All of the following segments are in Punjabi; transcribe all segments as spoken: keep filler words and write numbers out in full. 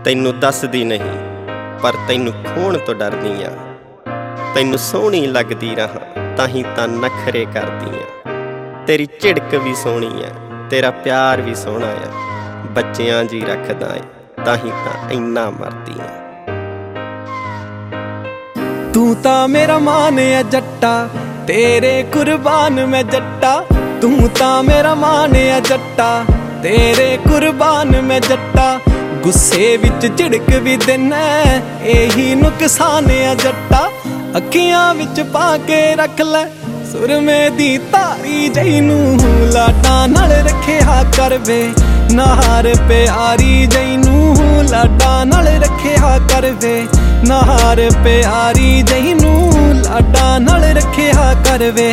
ਤੈਨੂੰ ਦੱਸਦੀ ਨਹੀਂ ਪਰ ਤੈਨੂੰ ਖੋਣ ਤੋਂ ਡਰਦੀ ਆ। ਤੈਨੂੰ ਸੋਹਣੀ ਲੱਗਦੀ ਰਹਾਂ ਤਾਂ ਹੀ ਤਾਂ ਨਖਰੇ ਕਰਦੀ ਆ। ਤੇਰੀ ਝਿੜਕ ਵੀ ਸੋਹਣੀ ਆ, ਤੇਰਾ ਪਿਆਰ ਵੀ ਸੋਹਣਾ ਆ। ਬੱਚਿਆਂ ਜੀ ਰੱਖਦਾ ਏ ਤਾਂ ਹੀ ਤਾਂ ਇੰਨਾ ਮਰਦੀ ਆ। ਤੂੰ ਤਾਂ ਮੇਰਾ ਮਾਨ ਆ ਜੱਟਾ, ਤੇਰੇ ਕੁਰਬਾਨ ਮੈਂ ਜੱਟਾ। ਤੂੰ ਤਾਂ ਮੇਰਾ ਮਾਨ ਆ ਜੱਟਾ, ਤੇਰੇ ਕੁਰਬਾਨ ਮੈਂ ਜੱਟਾ। ਗੁੱਸੇ ਵਿੱਚ ਝਿੜਕ ਵੀ ਦੇਨਾ ਇਹੀ ਨੁਕਸਾਨ ਆ ਜੱਟਾ। ਅੱਖੀਆਂ ਵਿੱਚ ਪਾ ਕੇ ਰੱਖ ਲੈ ਸੁਰਮੇ ਦੀ ਧਾਰੀ ਜਈ ਨੂੰ। ਲਾਡਾਂ ਨਾਲ ਰੱਖਿਆ ਕਰ ਵੇ ਨਾਰ ਪਿਆਰੀ ਜਈ ਨੂੰ। ਲਾਡਾਂ ਨਾਲ ਰੱਖਿਆ ਕਰ ਵੇ ਨਾਰ ਪਿਆਰੀ ਜਈ ਨੂੰ। ਲਾਡਾਂ ਨਾਲ ਰੱਖਿਆ ਕਰ ਵੇ।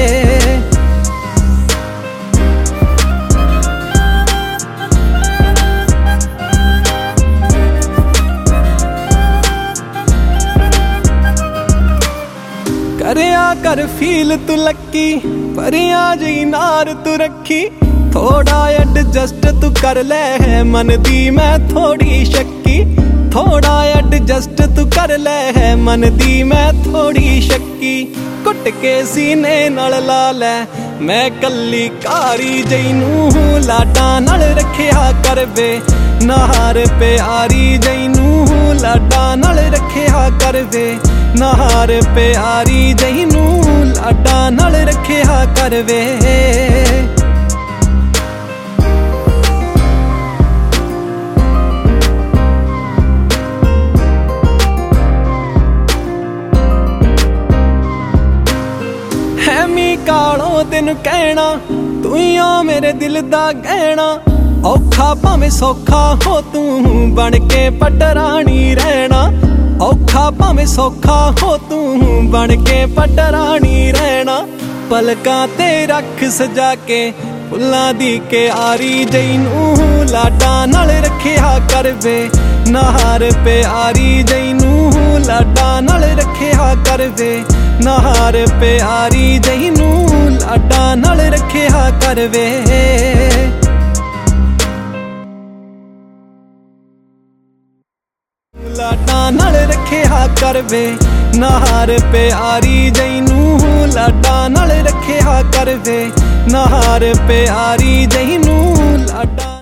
ਕਰਿਆ ਕਰ ਫੀਲ ਤੂੰ ਲੱਕੀ, ਪਰਿਆਂ ਜਿਹੀ ਨਾਰ ਤੂੰ ਰੱਖੀ। ਥੋੜਾ ਐਡਜਸਟ ਤੂੰ ਕਰ ਲੈ ਮਨ ਦੀ ਮੈਂ ਥੋੜੀ ਸ਼ੱਕੀ। ਥੋੜਾ ਐਡਜਸਟ ਤੂੰ ਕਰ ਲੈ ਮਨ ਦੀ ਮੈਂ ਥੋੜੀ ਸ਼ੱਕੀ। ਕੁੱਟ ਕੇ ਸੀਨੇ ਨਾਲ ਲਾ ਲੈ ਮੈਂ ਕੱਲੀ ਕਾਰੀ ਜਈ ਨੂੰ। ਲਾਡਾਂ ਨਾਲ ਰੱਖਿਆ ਕਰ ਵੇ ਨਾਰ ਪਿਆਰੀ ਜਈ ਨੂੰ। ਲਾਡਾਂ ਨਾਲ ਰੱਖਿਆ ਕਰ ਵੇ ਨਾਰ ਪਿਆਰੀ ਜਈ ਨੂੰ। ਲਾਡਾਂ ਨਾਲ ਰੱਖਿਆ ਕਰ ਵੇ। ਹੈਮੀ ਕਾਲੋ ਤੈਨੂੰ ਕਹਿਣਾ ਤੂੰ ਹੀ ਓ ਮੇਰੇ ਦਿਲ ਦਾ ਗਹਿਣਾ। ਔਖਾ ਭਾਵੇਂ ਸੌਖਾ ਹੋ ਤੂੰ ਬਣ ਕੇ ਪਟਰਾਣੀ ਰਹਿਣਾ। ਔਖਾ ਭਾਵੇਂ ਸੌਖਾ ਹੋ ਤੂੰ ਬਣ ਕੇ ਪਟਰਾਣੀ ਰਹਿਣਾ। ਪਲਕਾਂ ਤੇ ਰੱਖ ਸਜਾ ਕੇ ਫੁੱਲਾਂ ਦੀ ਕਿਆਰੀ ਜਈ ਨੂੰ। ਲਾਡਾਂ ਨਾਲ ਰੱਖਿਆ ਕਰ ਵੇ ਨਾਰ ਪਿਆਰੀ ਜਈ ਨੂੰ। ਲਾਡਾਂ ਨਾਲ ਰੱਖਿਆ ਕਰ ਵੇ ਨਾਰ ਪਿਆਰੀ ਜਈ ਨੂੰ। ਲਾਡਾਂ ਨਾਲ ਰੱਖਿਆ ਕਰ ਵੇ। ਲਾਡਾਂ ਨਾਲ ਰੱਖਿਆ ਕਰ ਵੇ ਨਾਰ ਪਿਆਰੀ ਜਈ ਨੂੰ। ਲਾਡਾਂ ਨਾਲ ਰੱਖਿਆ ਕਰ ਵੇ ਨਾਰ ਪਿਆਰੀ ਜਈ ਨੂੰ। ਲਾਡਾਂ